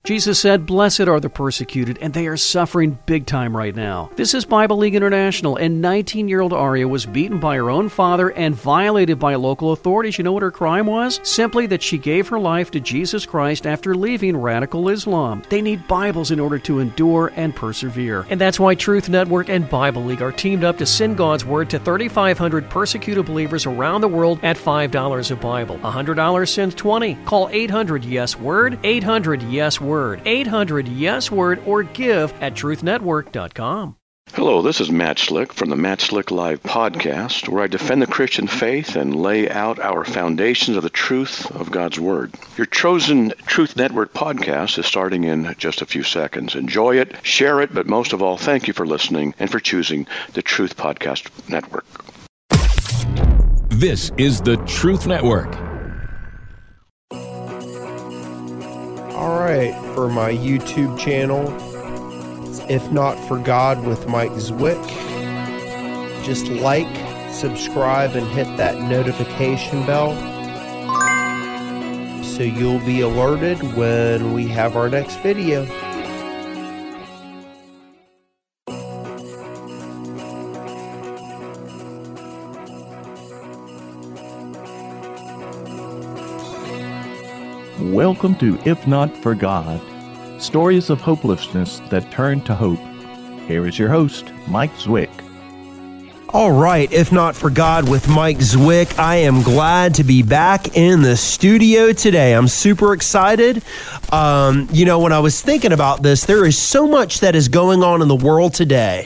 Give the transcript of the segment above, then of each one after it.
Jesus said, "Blessed are the persecuted," and they are suffering big time right now. This is Bible League International, and 19-year-old Aria was beaten by her own father and violated by local authorities. You know what her crime was? Simply that she gave her life to Jesus Christ after leaving radical Islam. They need Bibles in order to endure and persevere. And that's why Truth Network and Bible League are teamed up to send God's Word to 3,500 persecuted believers around the world at $5 a Bible. $100 sends 20. Call 800-YES-WORD, 800-YES-WORD. 800-YES-WORD, or give at truthnetwork.com. Hello, this is Matt Slick from the Matt Slick Live podcast, where I defend the Christian faith and lay out our foundations of the truth of God's Word. Your chosen Truth Network podcast is starting in just a few seconds. Enjoy it, share it, but most of all, thank you for listening and for choosing the Truth Podcast Network. This is the Truth Network. All right, for my YouTube channel, If Not For God with Mike Zwick. Just like, subscribe, and hit that notification bell so you'll be alerted when we have our next video. Welcome to If Not For God, stories of hopelessness that turn to hope. Here is your host, Mike Zwick. All right, If Not For God with Mike Zwick. I am glad to be back in the studio today. I'm super excited. When I was thinking about this, there is so much that is going on in the world today,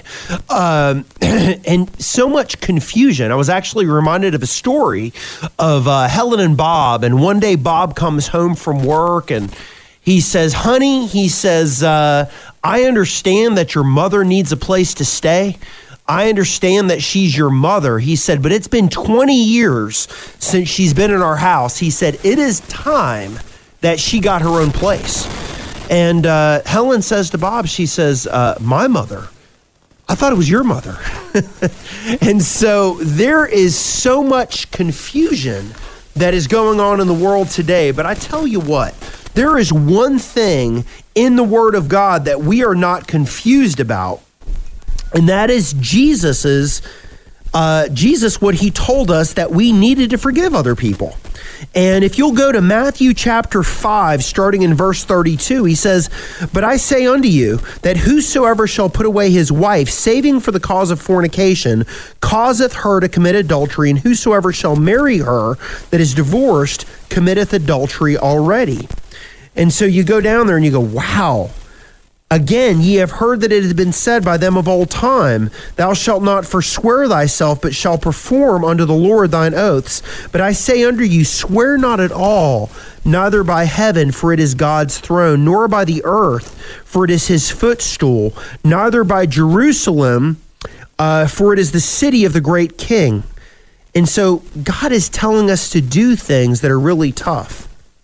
and so much confusion. I was actually reminded of a story of Helen and Bob, and one day Bob comes home from work, and he says, "Honey," he says, "I understand that your mother needs a place to stay. I understand that she's your mother." He said, "But it's been 20 years since she's been in our house." He said, "It is time that she got her own place." And Helen says to Bob, she says, "My mother? I thought it was your mother." And so there is so much confusion that is going on in the world today. But I tell you what, there is one thing in the Word of God that we are not confused about. And that is Jesus, what he told us that we needed to forgive other people. And if you'll go to Matthew chapter 5, starting in verse 32, he says, "But I say unto you, that whosoever shall put away his wife, saving for the cause of fornication, causeth her to commit adultery, and whosoever shall marry her that is divorced, committeth adultery already." And so you go down there and you go, wow. "Again, ye have heard that it has been said by them of old time, Thou shalt not forswear thyself, but shall perform unto the Lord thine oaths. But I say unto you, swear not at all, neither by heaven, for it is God's throne, nor by the earth, for it is his footstool, neither by Jerusalem, for it is the city of the great King." And so God is telling us to do things that are really tough.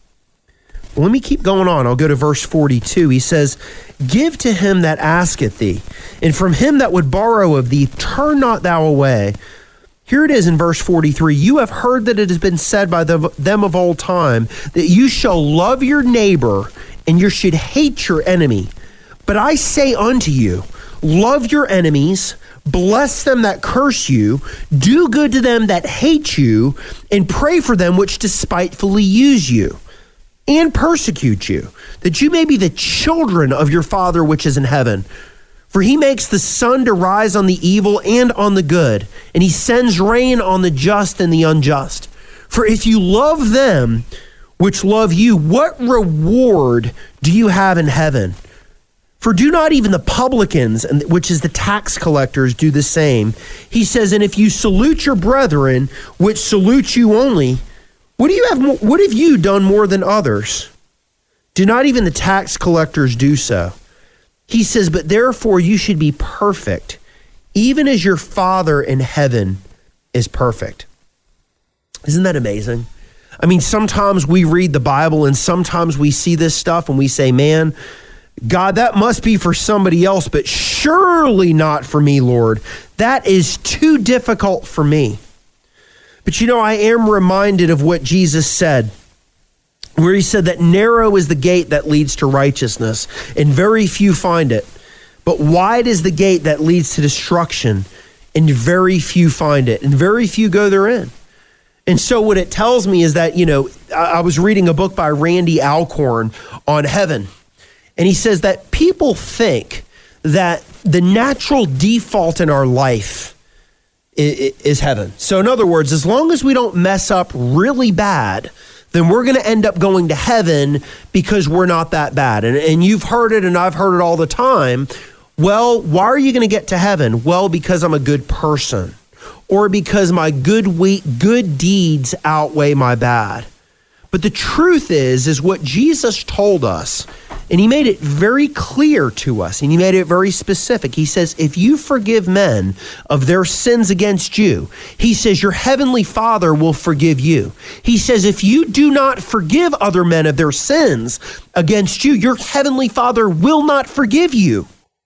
Let me keep going on. I'll go to verse 42. He says, "Give to him that asketh thee, and from him that would borrow of thee, turn not thou away." Here it is in verse 43. "You have heard that it has been said by them of old time, that you shall love your neighbor, and you should hate your enemy. But I say unto you, love your enemies, bless them that curse you, do good to them that hate you, and pray for them which despitefully use you and persecute you, that you may be the children of your Father which is in heaven. For he makes the sun to rise on the evil and on the good, and he sends rain on the just and the unjust. For if you love them which love you, what reward do you have in heaven? For do not even the publicans, which is the tax collectors, do the same?" He says, "And if you salute your brethren, which salute you only, what have you done more than others? Do not even the tax collectors do so?" He says, "But therefore you should be perfect, even as your Father in heaven is perfect." Isn't that amazing? I mean, sometimes we read the Bible and sometimes we see this stuff and we say, "Man, God, that must be for somebody else, but surely not for me, Lord. That is too difficult for me." But I am reminded of what Jesus said where he said that narrow is the gate that leads to righteousness, and very few find it. But wide is the gate that leads to destruction, and very few find it, and very few go therein. And so what it tells me is that, I was reading a book by Randy Alcorn on heaven, and he says that people think that the natural default in our life is heaven. So in other words, as long as we don't mess up really bad, then we're going to end up going to heaven because we're not that bad. And you've heard it, and I've heard it all the time. Well, why are you going to get to heaven? Well, because I'm a good person, or because my good deeds outweigh my bad. But the truth is what Jesus told us, and he made it very clear to us, and he made it very specific. He says, if you forgive men of their sins against you, he says, your heavenly Father will forgive you. He says, if you do not forgive other men of their sins against you, your heavenly Father will not forgive you.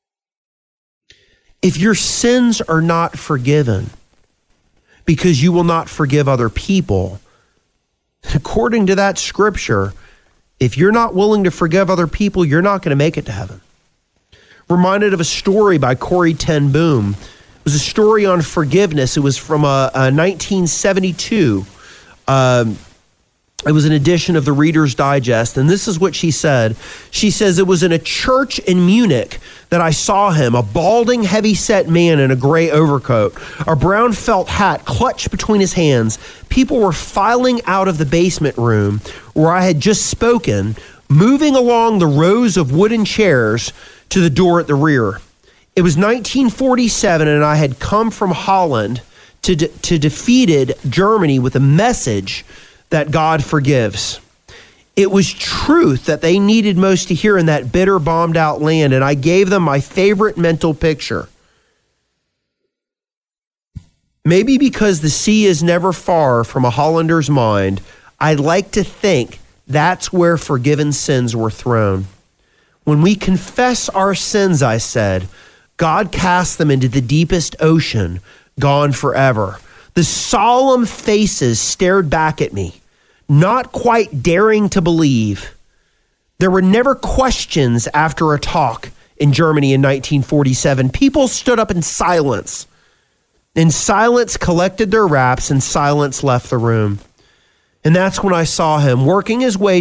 If your sins are not forgiven because you will not forgive other people, according to that scripture, if you're not willing to forgive other people, you're not going to make it to heaven. Reminded of a story by Corrie ten Boom. It was a story on forgiveness. It was from 1972. It was an edition of the Reader's Digest, and this is what she said. She says, it was in a church in Munich that I saw him, a balding, heavy-set man in a gray overcoat, a brown felt hat clutched between his hands. People were filing out of the basement room where I had just spoken, moving along the rows of wooden chairs to the door at the rear. It was 1947, and I had come from Holland to defeated Germany with a message that God forgives. It was truth that they needed most to hear in that bitter, bombed out land, and I gave them my favorite mental picture. Maybe because the sea is never far from a Hollander's mind, I'd like to think that's where forgiven sins were thrown. When we confess our sins, I said, God casts them into the deepest ocean, gone forever. The solemn faces stared back at me, not quite daring to believe. There were never questions after a talk in Germany in 1947. People stood up in silence. In silence, collected their wraps, and silence left the room. And that's when I saw him working his way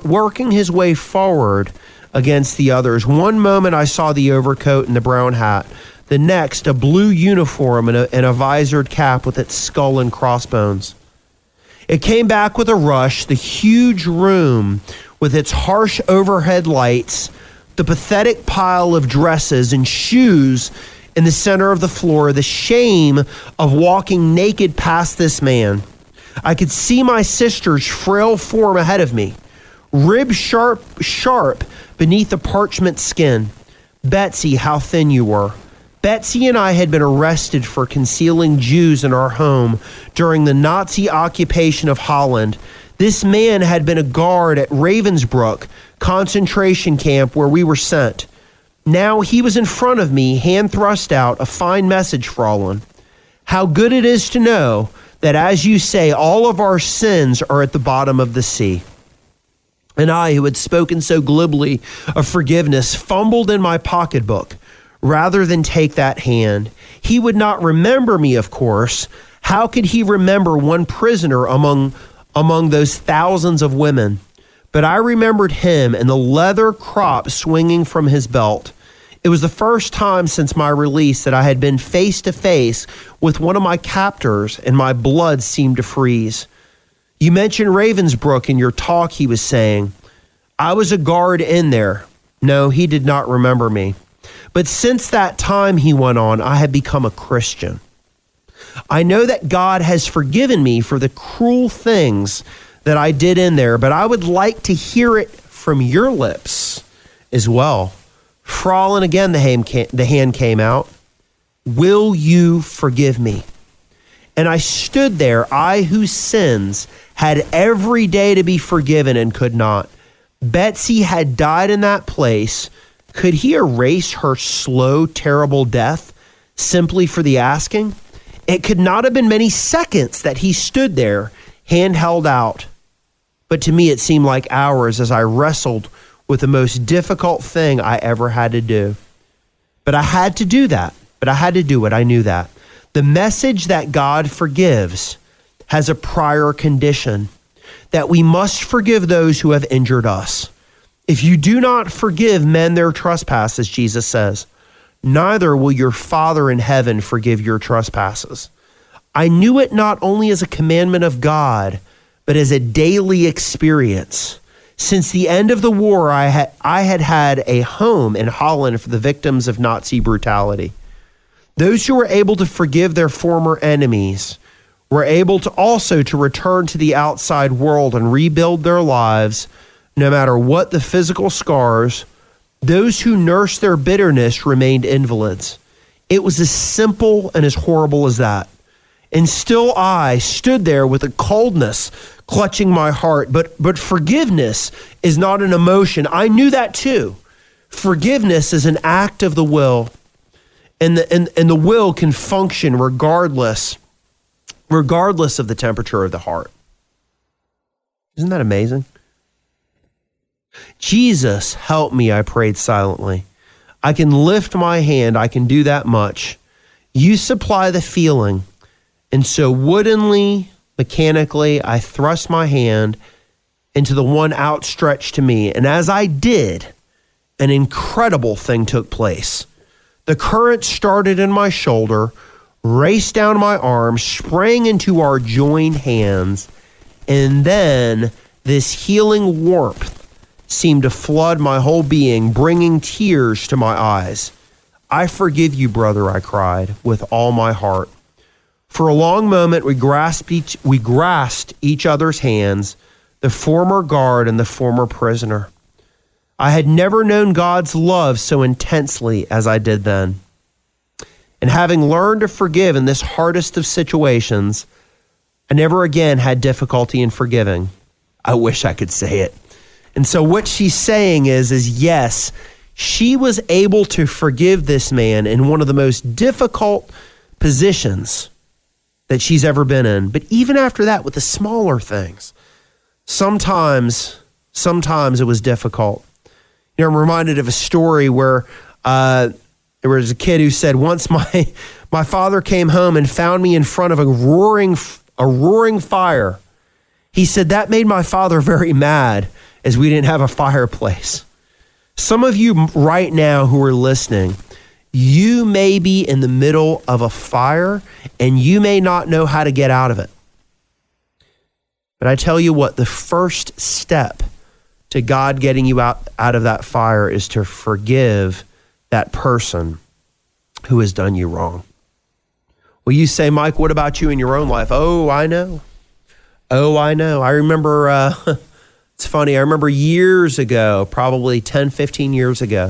forward against the others. One moment I saw the overcoat and the brown hat. The next, a blue uniform and a visored cap with its skull and crossbones. It came back with a rush, the huge room with its harsh overhead lights, the pathetic pile of dresses and shoes in the center of the floor, the shame of walking naked past this man. I could see my sister's frail form ahead of me, ribs sharp beneath the parchment skin. Betsy, how thin you were. Betsy and I had been arrested for concealing Jews in our home during the Nazi occupation of Holland. This man had been a guard at Ravensbrück concentration camp where we were sent. Now he was in front of me, hand thrust out, a fine message, Fraulein. How good it is to know that, as you say, all of our sins are at the bottom of the sea. And I, who had spoken so glibly of forgiveness, fumbled in my pocketbook rather than take that hand. He would not remember me, of course. How could he remember one prisoner among those thousands of women? But I remembered him and the leather crop swinging from his belt. It was the first time since my release that I had been face to face with one of my captors, and my blood seemed to freeze. You mentioned Ravensbrück in your talk, he was saying. I was a guard in there. No, he did not remember me. But since that time, he went on, I have become a Christian. I know that God has forgiven me for the cruel things that I did in there, but I would like to hear it from your lips as well. Fraulein, again, the hand came out. Will you forgive me? And I stood there, I whose sins had every day to be forgiven and could not. Betsy had died in that place. Could he erase her slow, terrible death simply for the asking? It could not have been many seconds that he stood there, hand held out. But to me, it seemed like hours as I wrestled with the most difficult thing I ever had to do. But I had to do that. But I had to do it. I knew that. The message that God forgives has a prior condition, that we must forgive those who have injured us. If you do not forgive men their trespasses, Jesus says, neither will your Father in heaven forgive your trespasses. I knew it not only as a commandment of God, but as a daily experience. Since the end of the war, I had a home in Holland for the victims of Nazi brutality. Those who were able to forgive their former enemies were able to also to return to the outside world and rebuild their lives, no matter what the physical scars. Those who nursed their bitterness remained invalids. It was as simple and as horrible as that. And still I stood there with a coldness clutching my heart. But forgiveness is not an emotion. I knew that too. Forgiveness is an act of the will. And the will can function regardless of the temperature of the heart. Isn't that amazing? Jesus, help me, I prayed silently. I can lift my hand. I can do that much. You supply the feeling. And so woodenly, mechanically, I thrust my hand into the one outstretched to me. And as I did, an incredible thing took place. The current started in my shoulder, raced down my arm, sprang into our joined hands, and then this healing warmth seemed to flood my whole being, bringing tears to my eyes. I forgive you, brother, I cried with all my heart. For a long moment, we grasped each other's hands, the former guard and the former prisoner. I had never known God's love so intensely as I did then. And having learned to forgive in this hardest of situations, I never again had difficulty in forgiving. I wish I could say it. And so what she's saying is yes, she was able to forgive this man in one of the most difficult positions that she's ever been in. But even after that, with the smaller things, sometimes it was difficult. You know, I'm reminded of a story where there was a kid who said, once my father came home and found me in front of a roaring fire. He said that made my father very mad, as we didn't have a fireplace. Some of you right now who are listening, you may be in the middle of a fire and you may not know how to get out of it. But I tell you what, the first step to God getting you out of that fire is to forgive that person who has done you wrong. Well, you say, Mike, what about you in your own life? Oh, I know. I remember, it's funny, I remember years ago, probably 10, 15 years ago,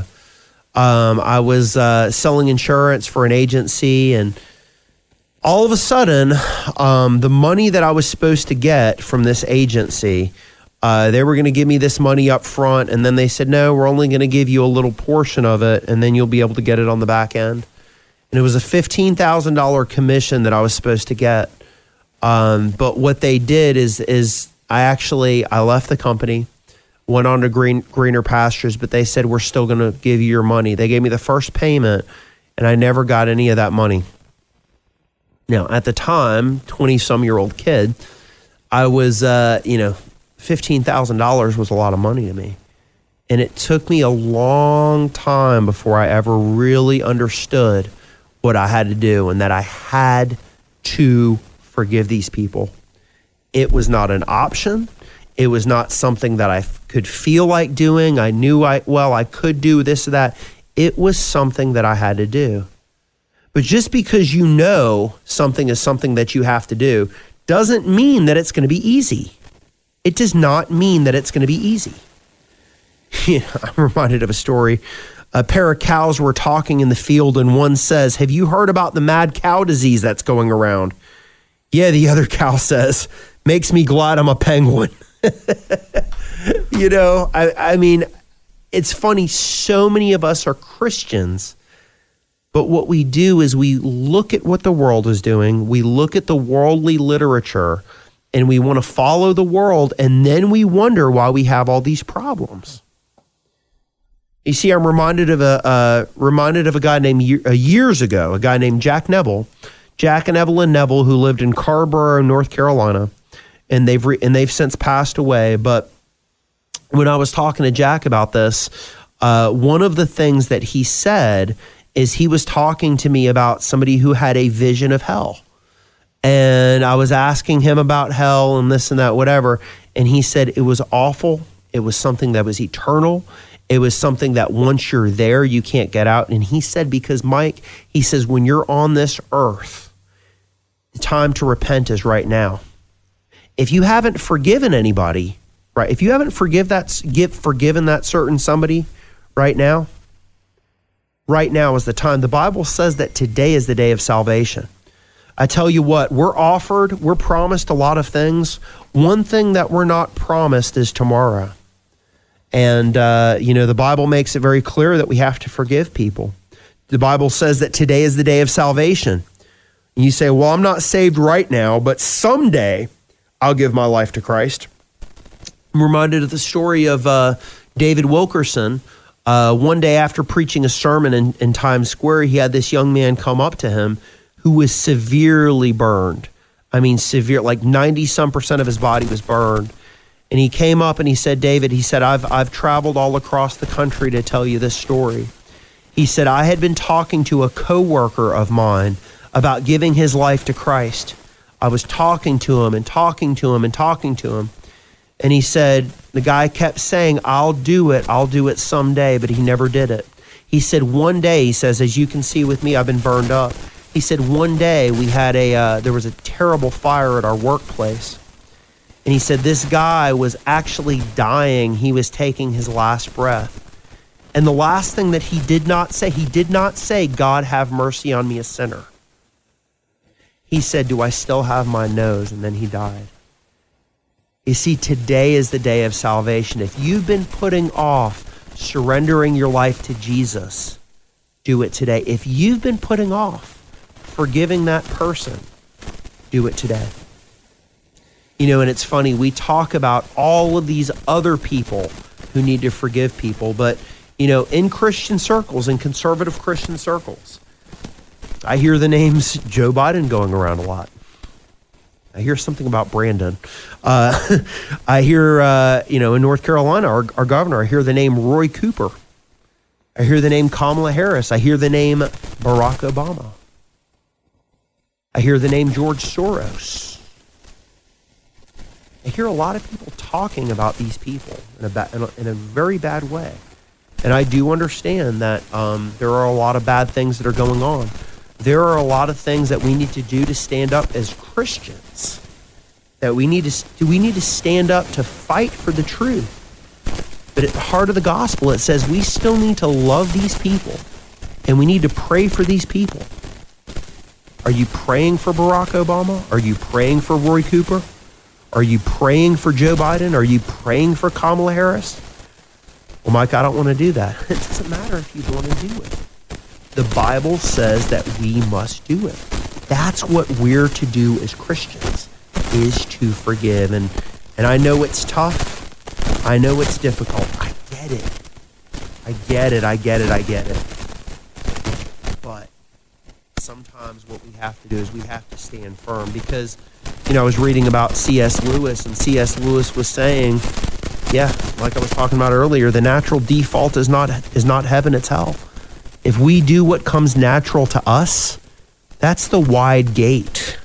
I was selling insurance for an agency, and all of a sudden, the money that I was supposed to get from this agency, they were going to give me this money up front, and then they said, no, we're only going to give you a little portion of it, and then you'll be able to get it on the back end. And it was a $15,000 commission that I was supposed to get. But what they did is I left the company, went on to greener pastures, but they said, we're still going to give you your money. They gave me the first payment, and I never got any of that money. Now, at the time, 20-some-year-old kid, I was, $15,000 was a lot of money to me. And it took me a long time before I ever really understood what I had to do and that I had to forgive these people. It was not an option. It was not something that I could feel like doing. I knew I could do this or that. It was something that I had to do. But just because you know something is something that you have to do doesn't mean that it's going to be easy. It does not mean that it's going to be easy. I'm reminded of a story. A pair of cows were talking in the field, and one says, have you heard about the mad cow disease that's going around? Yeah, the other cow says, makes me glad I'm a penguin. I mean, it's funny. So many of us are Christians, but what we do is we look at what the world is doing. We look at the worldly literature, and we want to follow the world, and then we wonder why we have all these problems. You see, I'm reminded of a guy named years ago, a guy named Jack Neville, Jack and Evelyn Neville, who lived in Carrboro, North Carolina, and they've since passed away. But when I was talking to Jack about this, one of the things that he said is he was talking to me about somebody who had a vision of hell. And I was asking him about hell and this and that, whatever. And he said it was awful. It was something that was eternal. It was something that once you're there, you can't get out. And he said, because Mike, he says, when you're on this earth, the time to repent is right now. If you haven't forgiven anybody, right? If you haven't forgiven that certain somebody right now is the time. The Bible says that today is the day of salvation. I tell you what, we're promised a lot of things. One thing that we're not promised is tomorrow. And, the Bible makes it very clear that we have to forgive people. The Bible says that today is the day of salvation. And you say, well, I'm not saved right now, but someday I'll give my life to Christ. I'm reminded of the story of David Wilkerson. One day after preaching a sermon in Times Square, he had this young man come up to him who was severely burned. I mean, severe, like 90% of his body was burned. And he came up and he said, David, he said, I've traveled all across the country to tell you this story. He said, I had been talking to a coworker of mine about giving his life to Christ. I was talking to him and talking to him and talking to him. And he said, the guy kept saying, I'll do it someday, but he never did it. He said, one day, he says, as you can see with me, I've been burned up. He said, one day we had there was a terrible fire at our workplace. And he said, this guy was actually dying. He was taking his last breath. And the last thing that he did not say, God have mercy on me, a sinner. He said, do I still have my nose? And then he died. You see, today is the day of salvation. If you've been putting off surrendering your life to Jesus, do it today. If you've been putting off forgiving that person, do it today. And it's funny, we talk about all of these other people who need to forgive people, but, in Christian circles, in conservative Christian circles, I hear the names Joe Biden going around a lot. I hear something about Brandon. I hear, in North Carolina, our governor, I hear the name Roy Cooper. I hear the name Kamala Harris. I hear the name Barack Obama. I hear the name George Soros. I hear a lot of people talking about these people in a very bad way. And I do understand that there are a lot of bad things that are going on. There are a lot of things that we need to do to stand up as Christians. That we need to stand up to fight for the truth. But at the heart of the gospel, it says we still need to love these people. And we need to pray for these people. Are you praying for Barack Obama? Are you praying for Roy Cooper? Are you praying for Joe Biden? Are you praying for Kamala Harris? Well, Mike, I don't want to do that. It doesn't matter if you want to do it. The Bible says that we must do it. That's what we're to do as Christians, is to forgive. And I know it's tough. I know it's difficult. I get it. But sometimes what we have to do is we have to stand firm, because, I was reading about C.S. Lewis, and C.S. Lewis was saying, like I was talking about earlier, the natural default is not heaven, it's hell. If we do what comes natural to us, that's the wide gate.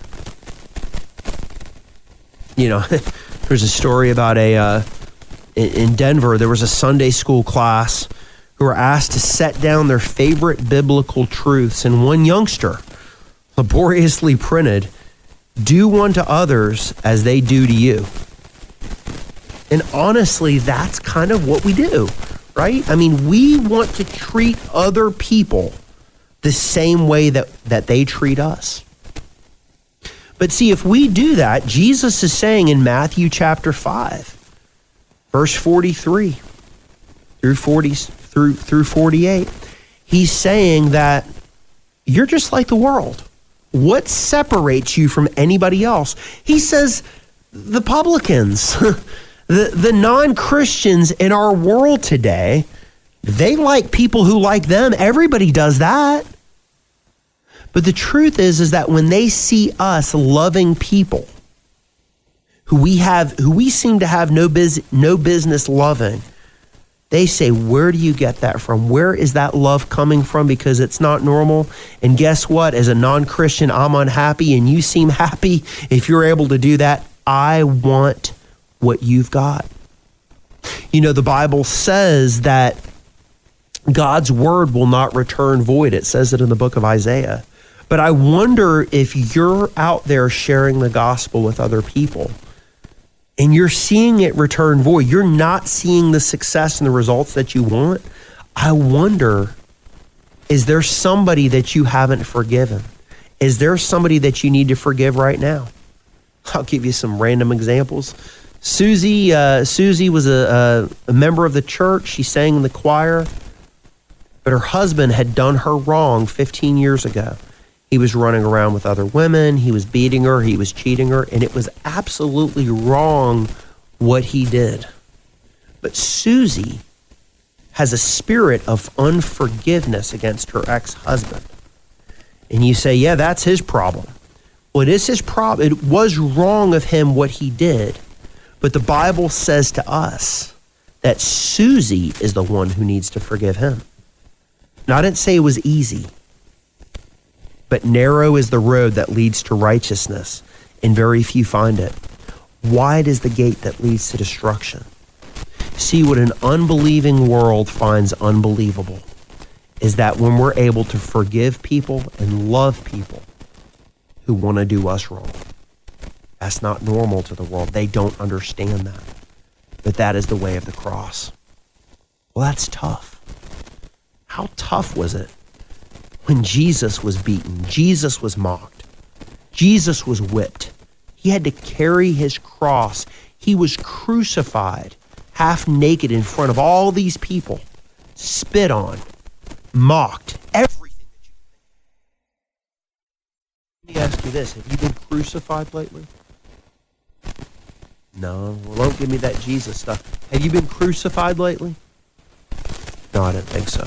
There's a story about in Denver, there was a Sunday school class who were asked to set down their favorite biblical truths, and one youngster laboriously printed, "Do unto others as they do to you." And honestly, that's kind of what we do, right? I mean, we want to treat other people the same way that they treat us. But see, if we do that, Jesus is saying in Matthew chapter 5, verse 43 through 48, he's saying that you're just like the world. What separates you from anybody else? He says, the publicans, the non-Christians in our world today, they like people who like them. Everybody does that. But the truth is that when they see us loving people who we seem to have no business loving, they say, where do you get that from? Where is that love coming from? Because it's not normal. And guess what? As a non-Christian, I'm unhappy and you seem happy. If you're able to do that, I want what you've got. You know, the Bible says that God's word will not return void. It says it in the book of Isaiah. But I wonder if you're out there sharing the gospel with other people and you're seeing it return void. You're not seeing the success and the results that you want. I wonder, is there somebody that you haven't forgiven? Is there somebody that you need to forgive right now? I'll give you some random examples. Susie was a member of the church. She sang in the choir, but her husband had done her wrong 15 years ago. He was running around with other women. He was beating her. He was cheating her. And it was absolutely wrong what he did. But Susie has a spirit of unforgiveness against her ex-husband. And you say, yeah, that's his problem. Well, it is his problem. It was wrong of him what he did. But the Bible says to us that Susie is the one who needs to forgive him. Now, I didn't say it was easy. But narrow is the road that leads to righteousness, and very few find it. Wide is the gate that leads to destruction. See, what an unbelieving world finds unbelievable is that when we're able to forgive people and love people who want to do us wrong, that's not normal to the world. They don't understand that. But that is the way of the cross. Well, that's tough. How tough was it? When Jesus was beaten, Jesus was mocked, Jesus was whipped. He had to carry his cross. He was crucified, half naked in front of all these people, spit on, mocked, everything that you can think of. Let me ask you this, have you been crucified lately? No, well, don't give me that Jesus stuff. Have you been crucified lately? No, I didn't think so.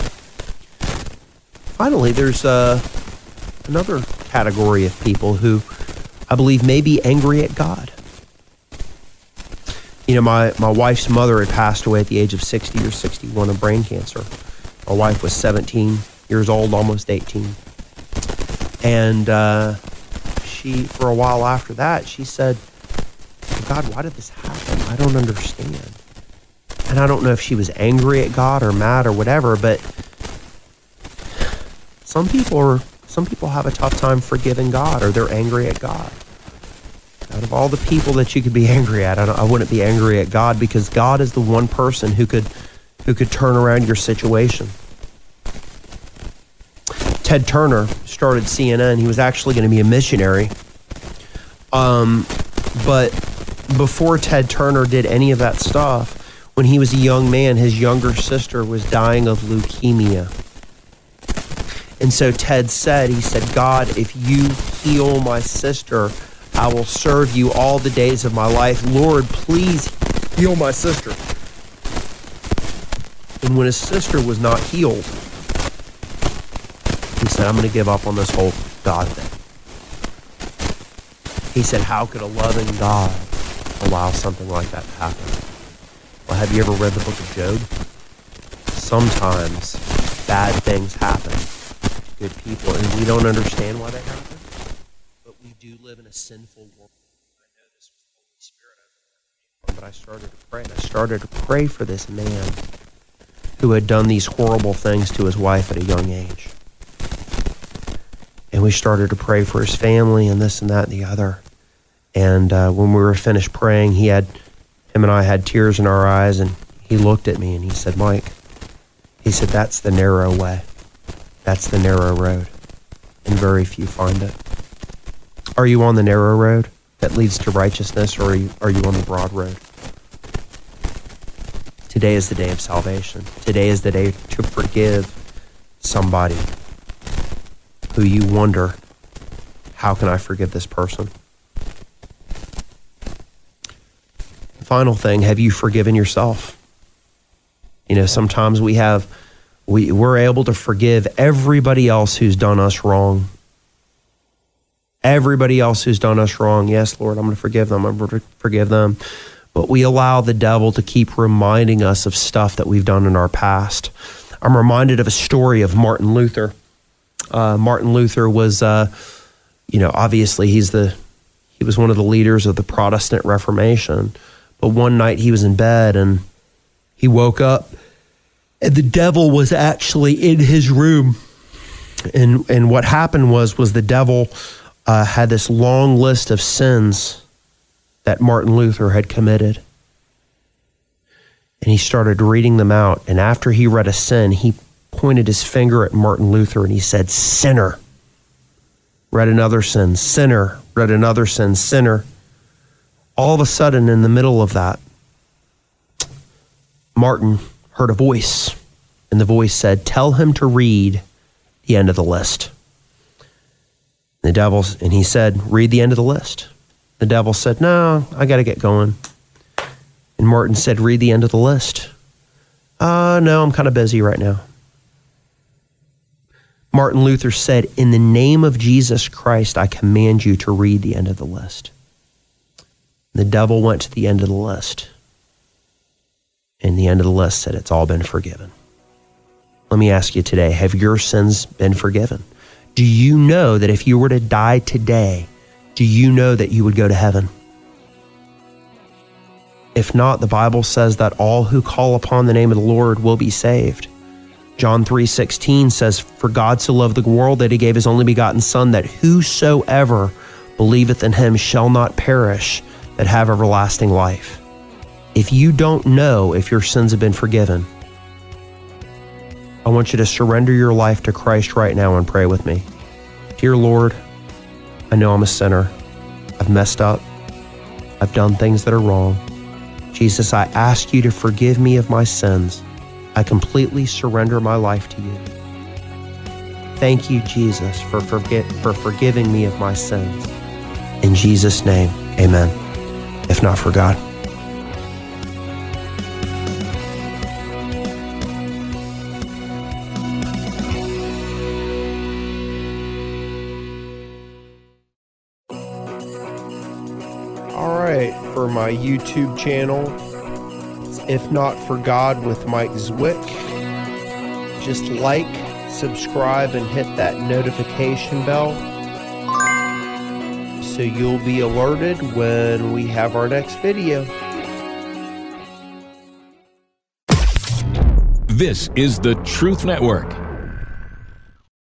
Finally, there's another category of people who I believe may be angry at God. You know, my wife's mother had passed away at the age of 60 or 61 of brain cancer. My wife was 17 years old, almost 18. And she, for a while after that, she said, God, why did this happen? I don't understand. And I don't know if she was angry at God or mad or whatever, but some people have a tough time forgiving God, or they're angry at God. Out of all the people that you could be angry at, I wouldn't be angry at God, because God is the one person who could turn around your situation. Ted Turner started CNN. He was actually going to be a missionary. But before Ted Turner did any of that stuff, when he was a young man, his younger sister was dying of leukemia. And so Ted said, he said, God, if you heal my sister, I will serve you all the days of my life. Lord, please heal my sister. And when his sister was not healed, he said, I'm going to give up on this whole God thing. He said, how could a loving God allow something like that to happen? Well, have you ever read the book of Job? Sometimes bad things happen to good people, and we don't understand why they happen. But we do live in a sinful world. I know this was the Holy Spirit, but I started to pray. And I started to pray for this man who had done these horrible things to his wife at a young age. And we started to pray for his family and this and that and the other. And when we were finished praying, him and I had tears in our eyes, and he looked at me and he said, Mike, he said, that's the narrow way. That's the narrow road. And very few find it. Are you on the narrow road that leads to righteousness, or are you on the broad road? Today is the day of salvation. Today is the day to forgive somebody who you wonder, how can I forgive this person? Final thing, have you forgiven yourself? You know, sometimes we're able to forgive everybody else who's done us wrong. Everybody else who's done us wrong. Yes, Lord, I'm going to forgive them. I'm going to forgive them. But we allow the devil to keep reminding us of stuff that we've done in our past. I'm reminded of a story of Martin Luther. Martin Luther was, obviously he was one of the leaders of the Protestant Reformation. But one night he was in bed and he woke up and the devil was actually in his room. And what happened was the devil had this long list of sins that Martin Luther had committed. And he started reading them out. And after he read a sin, he pointed his finger at Martin Luther and he said, "Sinner." Read another sin, sinner. Read another sin, sinner. All of a sudden, in the middle of that, Martin heard a voice. And the voice said, "Tell him to read the end of the list." And he said, "Read the end of the list." The devil said, "No, I got to get going." And Martin said, "Read the end of the list." "No, I'm kind of busy right now." Martin Luther said, "In the name of Jesus Christ, I command you to read the end of the list." The devil went to the end of the list. And the end of the list said, "It's all been forgiven." Let me ask you today, have your sins been forgiven? Do you know that if you were to die today, do you know that you would go to heaven? If not, the Bible says that all who call upon the name of the Lord will be saved. John 3:16 says, "For God so loved the world that he gave his only begotten Son, that whosoever believeth in him shall not perish, but have everlasting life." If you don't know if your sins have been forgiven, I want you to surrender your life to Christ right now and pray with me. Dear Lord, I know I'm a sinner. I've messed up. I've done things that are wrong. Jesus, I ask you to forgive me of my sins. I completely surrender my life to you. Thank you, Jesus, for forgiving me of my sins. In Jesus' name, amen. If not for God. All right, for my YouTube channel, If Not For God with Mike Zwick. Just like, subscribe, and hit that notification bell so you'll be alerted when we have our next video. This is the Truth Network.